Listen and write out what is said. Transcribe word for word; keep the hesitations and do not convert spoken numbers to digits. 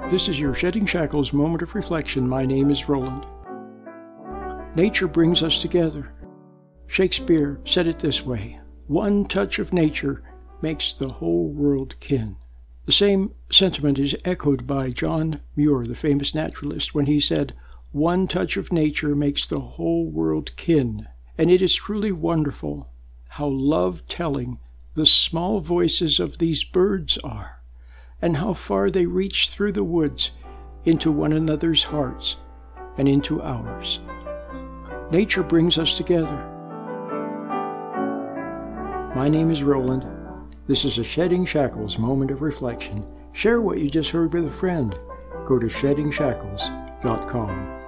This is your Shedding Shackles moment of reflection. My name is Roland. Nature brings us together. Shakespeare said it this way: one touch of nature makes the whole world kin. The same sentiment is echoed by John Muir, the famous naturalist, when he said, one touch of nature makes the whole world kin. And it is truly wonderful how love-telling the small voices of these birds are, and how far they reach through the woods into one another's hearts and into ours. Nature brings us together. My name is Roland. This is a Shedding Shackles moment of reflection. Share what you just heard with a friend. Go to shedding shackles dot com.